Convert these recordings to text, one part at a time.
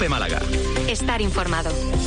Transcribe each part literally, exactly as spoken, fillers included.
COPE Málaga. Estar informado.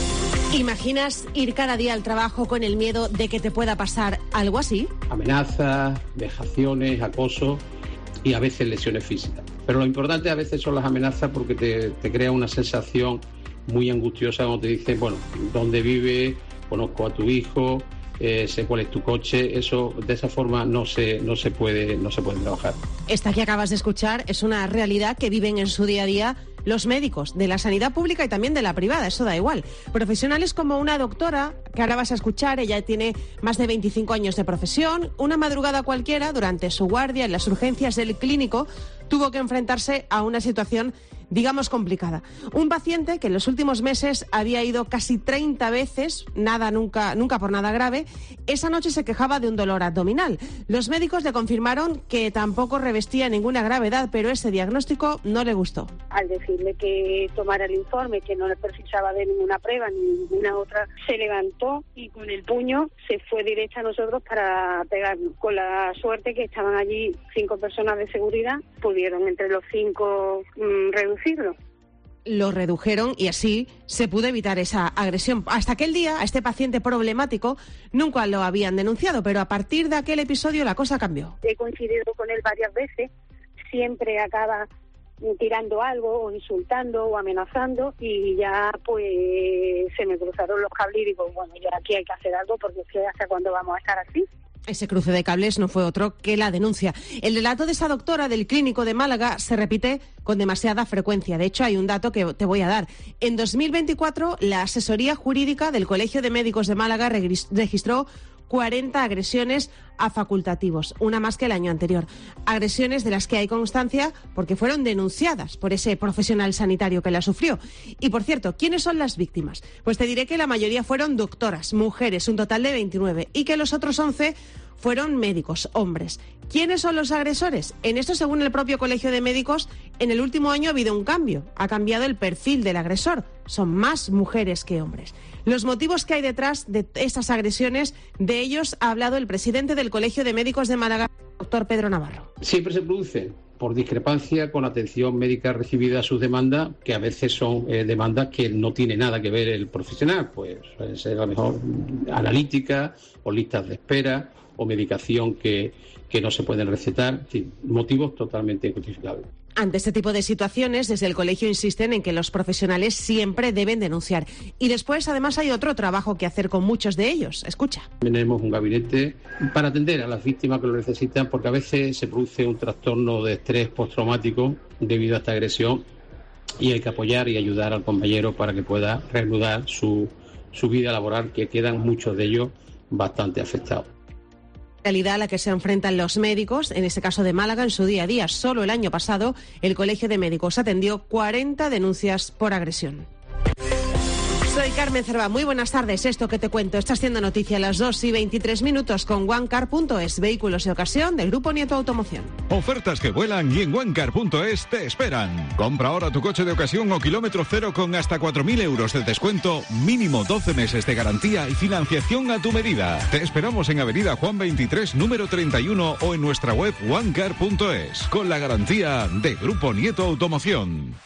¿Imaginas ir cada día al trabajo con el miedo de que te pueda pasar algo así? Amenazas, vejaciones, acoso y a veces lesiones físicas. Pero lo importante a veces son las amenazas porque te, te crea una sensación muy angustiosa cuando te dicen, bueno, ¿dónde vive? Conozco a tu hijo, eh, sé cuál es tu coche. Eso, de esa forma no se, no se puede, no se puede trabajar. Esta que acabas de escuchar es una realidad que viven en su día a día los médicos de la sanidad pública y también de la privada, eso da igual. Profesionales como una doctora, que ahora vas a escuchar, ella tiene más de veinticinco años de profesión, una madrugada cualquiera, durante su guardia en las urgencias del clínico, tuvo que enfrentarse a una situación, digamos, complicada. Un paciente que en los últimos meses había ido casi treinta veces, nada nunca, nunca por nada grave, esa noche se quejaba de un dolor abdominal. Los médicos le confirmaron que tampoco revestía ninguna gravedad, pero ese diagnóstico no le gustó. Al decirle que tomara el informe, que no le precisaba de ninguna prueba ni ninguna otra, se levantó y con el puño se fue directo a nosotros para pegarnos. Con la suerte que estaban allí cinco personas de seguridad, pudieron entre los cinco mmm, reducirlo. Lo redujeron y así se pudo evitar esa agresión. Hasta aquel día, a este paciente problemático nunca lo habían denunciado, pero a partir de aquel episodio la cosa cambió. He coincidido con él varias veces, siempre acaba tirando algo o insultando o amenazando y ya pues se me cruzaron los cables y digo, bueno, ya aquí hay que hacer algo porque es que hasta cuándo vamos a estar así. Ese cruce de cables no fue otro que la denuncia. El relato de esa doctora del Clínico de Málaga se repite con demasiada frecuencia. De hecho, hay un dato que te voy a dar. En dos mil veinticuatro, la asesoría jurídica del Colegio de Médicos de Málaga registró cuarenta agresiones a facultativos, una más que el año anterior. Agresiones de las que hay constancia porque fueron denunciadas por ese profesional sanitario que la sufrió. Y, por cierto, ¿quiénes son las víctimas? Pues te diré que la mayoría fueron doctoras, mujeres, un total de veintinueve, y que los otros once fueron médicos, hombres. ¿Quiénes son los agresores? En esto, según el propio Colegio de Médicos, en el último año ha habido un cambio. Ha cambiado el perfil del agresor. Son más mujeres que hombres. Los motivos que hay detrás de estas agresiones, de ellos ha hablado el presidente del Colegio de Médicos de Málaga, doctor Pedro Navarro. Siempre se produce por discrepancia con atención médica recibida a sus demandas, que a veces son eh, demandas que no tiene nada que ver el profesional, pues puede ser a lo mejor analítica o listas de espera o medicación que, que no se pueden recetar, en fin, motivos totalmente injustificables. Ante este tipo de situaciones, desde el colegio insisten en que los profesionales siempre deben denunciar. Y después, además, hay otro trabajo que hacer con muchos de ellos. Escucha. Tenemos un gabinete para atender a las víctimas que lo necesitan, porque a veces se produce un trastorno de estrés postraumático debido a esta agresión y hay que apoyar y ayudar al compañero para que pueda reanudar su, su vida laboral, que quedan muchos de ellos bastante afectados. Realidad a la que se enfrentan los médicos, en este caso de Málaga, en su día a día. Solo el año pasado, el Colegio de Médicos atendió cuarenta denuncias por agresión. Soy Carmen Cerva. Muy buenas tardes. Esto que te cuento está siendo noticia a las dos y veintitrés minutos con OneCar punto es, vehículos de ocasión del Grupo Nieto Automoción. Ofertas que vuelan y en OneCar punto es te esperan. Compra ahora tu coche de ocasión o kilómetro cero con hasta cuatro mil euros de descuento, mínimo doce meses de garantía y financiación a tu medida. Te esperamos en Avenida Juan veintitrés, número treinta y uno o en nuestra web OneCar punto es, con la garantía de Grupo Nieto Automoción.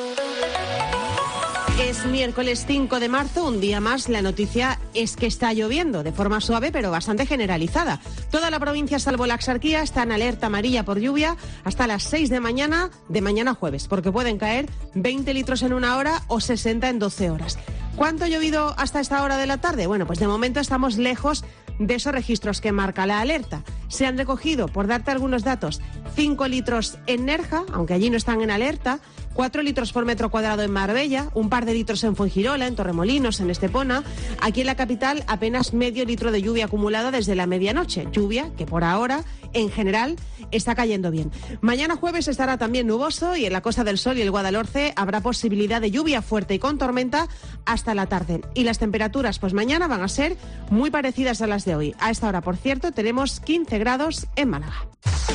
Es miércoles cinco de marzo, un día más. La noticia es que está lloviendo de forma suave pero bastante generalizada. Toda la provincia, salvo la Axarquía, está en alerta amarilla por lluvia hasta las seis de mañana, de mañana jueves, porque pueden caer veinte litros en una hora o sesenta en doce horas. ¿Cuánto ha llovido hasta esta hora de la tarde? Bueno, pues de momento estamos lejos de esos registros que marca la alerta. Se han recogido, por darte algunos datos, cinco litros en Nerja, aunque allí no están en alerta, cuatro litros por metro cuadrado en Marbella, un par de litros en Fuengirola, en Torremolinos, en Estepona. Aquí en la capital apenas medio litro de lluvia acumulada desde la medianoche. Lluvia que por ahora, en general, está cayendo bien. Mañana jueves estará también nuboso y en la Costa del Sol y el Guadalhorce habrá posibilidad de lluvia fuerte y con tormenta hasta la tarde. Y las temperaturas, pues mañana van a ser muy parecidas a las de hoy. A esta hora, por cierto, tenemos quince grados en Málaga.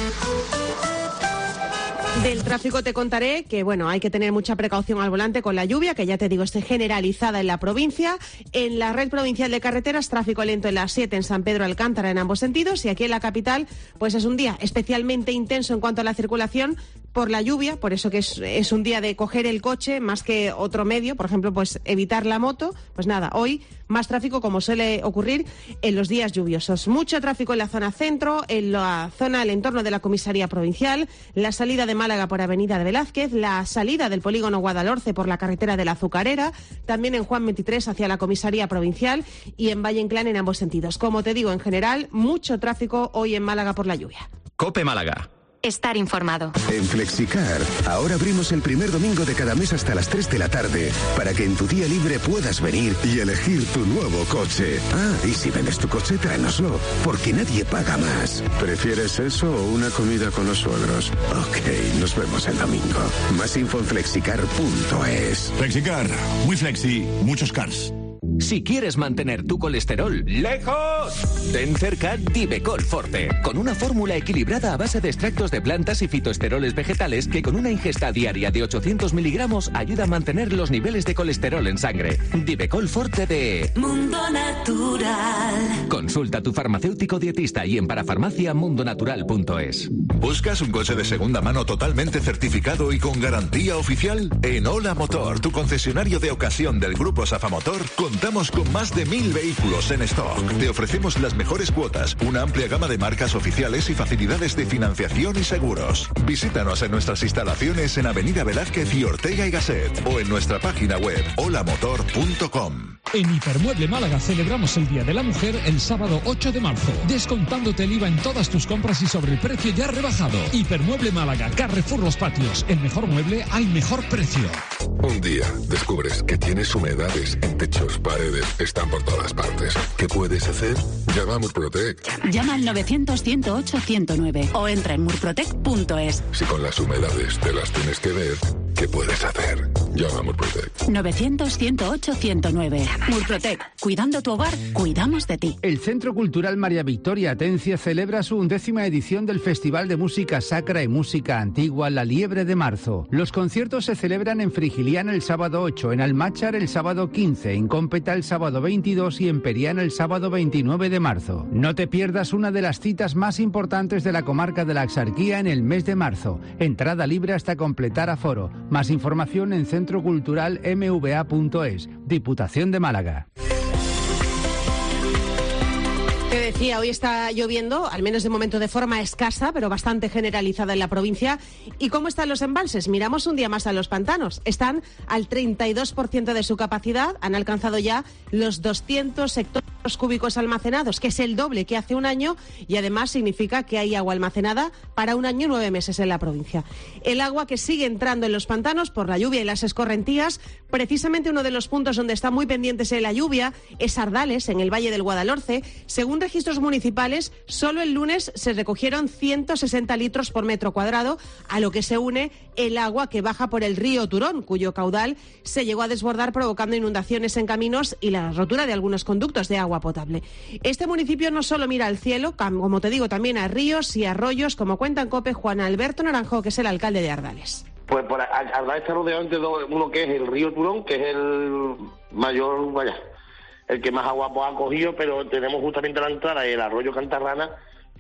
Del tráfico te contaré que, bueno, hay que tener mucha precaución al volante con la lluvia, que ya te digo, está generalizada en la provincia. En la red provincial de carreteras, tráfico lento en la siete en San Pedro Alcántara en ambos sentidos. Y aquí en la capital, pues es un día especialmente intenso en cuanto a la circulación, por la lluvia, por eso que es, es un día de coger el coche más que otro medio, por ejemplo, pues evitar la moto. Pues nada, hoy más tráfico como suele ocurrir en los días lluviosos. Mucho tráfico en la zona centro, en la zona, el entorno de la comisaría provincial, la salida de Málaga por Avenida de Velázquez, la salida del polígono Guadalhorce por la carretera de la Azucarera, también en Juan veintitrés hacia la comisaría provincial y en Valle Inclán en ambos sentidos. Como te digo, en general, mucho tráfico hoy en Málaga por la lluvia. COPE Málaga. Estar informado. En Flexicar, ahora abrimos el primer domingo de cada mes hasta las tres de la tarde, para que en tu día libre puedas venir y elegir tu nuevo coche. Ah, y si vendes tu coche, tráenoslo, porque nadie paga más. ¿Prefieres eso o una comida con los suegros? Ok, nos vemos el domingo. Más info en flexicar punto es. Flexicar, muy flexi, muchos cars. Si quieres mantener tu colesterol lejos, ten cerca Divecol Forte, con una fórmula equilibrada a base de extractos de plantas y fitoesteroles vegetales que con una ingesta diaria de ochocientos miligramos ayuda a mantener los niveles de colesterol en sangre. Divecol Forte de Mundo Natural. Consulta a tu farmacéutico dietista y en parafarmacia mundo natural punto es. ¿Buscas un coche de segunda mano totalmente certificado y con garantía oficial? En Ola Motor, tu concesionario de ocasión del Grupo Safamotor, contamos con más de mil vehículos en stock. Te ofrecemos las mejores cuotas, una amplia gama de marcas oficiales y facilidades de financiación y seguros. Visítanos en nuestras instalaciones en Avenida Velázquez y Ortega y Gasset o en nuestra página web ola motor punto com. En Hipermueble Málaga celebramos el Día de la Mujer el sábado ocho de marzo, descontándote el I V A en todas tus compras y sobre el precio ya rebajado. Hipermueble Málaga, Carrefour Los Patios, el mejor mueble al mejor precio. Un día descubres que tienes humedades en techos, paredes, están por todas partes. ¿Qué puedes hacer? Llama a Murprotec. Llama al novecientos, ciento ocho, ciento nueve o entra en murprotec punto es. Si con las humedades te las tienes que ver, ¿qué puedes hacer? Llama a Murprotec. novecientos, ciento ocho, ciento nueve. Murprotec. Cuidando tu hogar, cuidamos de ti. El Centro Cultural María Victoria Atencia celebra su undécima edición del Festival de Música Sacra y Música Antigua La Liebre de Marzo. Los conciertos se celebran en Frigiliana el sábado ocho, en Almáchar el sábado quince, en Cómpeta el sábado veintidós y en Periana el sábado veintinueve de marzo. No te pierdas una de las citas más importantes de la comarca de la Axarquía en el mes de marzo. Entrada libre hasta completar aforo. Más información en centro cultural m v a punto es. Diputación de Málaga. Te decía, hoy está lloviendo, al menos de momento de forma escasa, pero bastante generalizada en la provincia. ¿Y cómo están los embalses? Miramos un día más a los pantanos. Están al treinta y dos por ciento de su capacidad, han alcanzado ya los doscientos hectómetros cúbicos almacenados, que es el doble que hace un año y además significa que hay agua almacenada para un año y nueve meses en la provincia. El agua que sigue entrando en los pantanos por la lluvia y las escorrentías, precisamente uno de los puntos donde está muy pendientes de la lluvia es Ardales, en el Valle del Guadalhorce. Según registros municipales, solo el lunes se recogieron ciento sesenta litros por metro cuadrado, a lo que se une el agua que baja por el río Turón, cuyo caudal se llegó a desbordar provocando inundaciones en caminos y la rotura de algunos conductos de agua potable. Este municipio no solo mira al cielo, como te digo, también a ríos y arroyos, como cuenta en COPE Juan Alberto Naranjo, que es el alcalde de Ardales. Pues por Ardales está rodeado de uno que es el río Turón, que es el mayor, vaya, el que más agua ha cogido, pero tenemos justamente a la entrada el arroyo Cantarrana,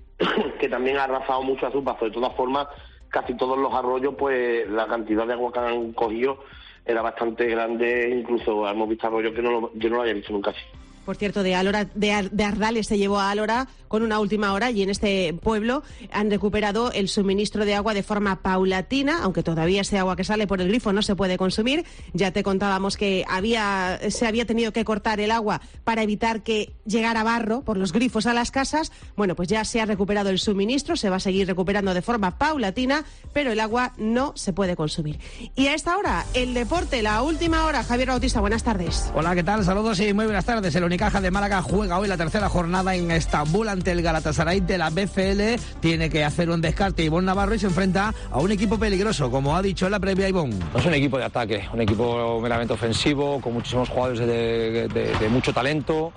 que también ha arrasado mucho a su paso. De todas formas, casi todos los arroyos, pues la cantidad de agua que han cogido era bastante grande, incluso hemos visto arroyos que no lo, yo no lo había visto nunca así. Por cierto, de, Alora, de, de Ardales se llevó a Alora con una última hora y en este pueblo han recuperado el suministro de agua de forma paulatina, aunque todavía ese agua que sale por el grifo no se puede consumir. Ya te contábamos que había se había tenido que cortar el agua para evitar que llegara barro por los grifos a las casas. Bueno, pues ya se ha recuperado el suministro, se va a seguir recuperando de forma paulatina, pero el agua no se puede consumir. Y a esta hora, el deporte, la última hora. Javier Bautista, buenas tardes. Hola, ¿qué tal? Saludos y muy buenas tardes. El Unicaja de Málaga juega hoy la tercera jornada en Estambul ante el Galatasaray de la B C L. Tiene que hacer un descarte Ivonne Navarro y se enfrenta a un equipo peligroso, como ha dicho en la previa Ivonne. No es un equipo de ataque, un equipo meramente ofensivo, con muchísimos jugadores de, de, de mucho talento.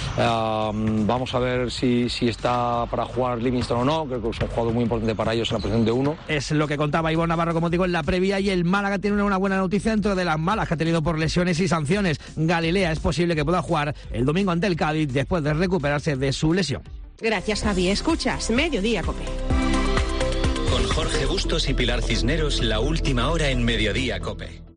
Uh, vamos a ver si, si está para jugar Livingston o no. Creo que es un jugador muy importante para ellos en la posición de uno. Es lo que contaba Ivonne Navarro, como digo, en la previa. Y el Málaga tiene una buena noticia dentro de las malas que ha tenido por lesiones y sanciones. Galilea es posible que pueda jugar el domingo ante el Cádiz después de recuperarse de su lesión. Gracias, Javi. Escuchas Mediodía, COPE. Con Jorge Jorge Bustos y Pilar Cisneros, la última hora en Mediodía COPE.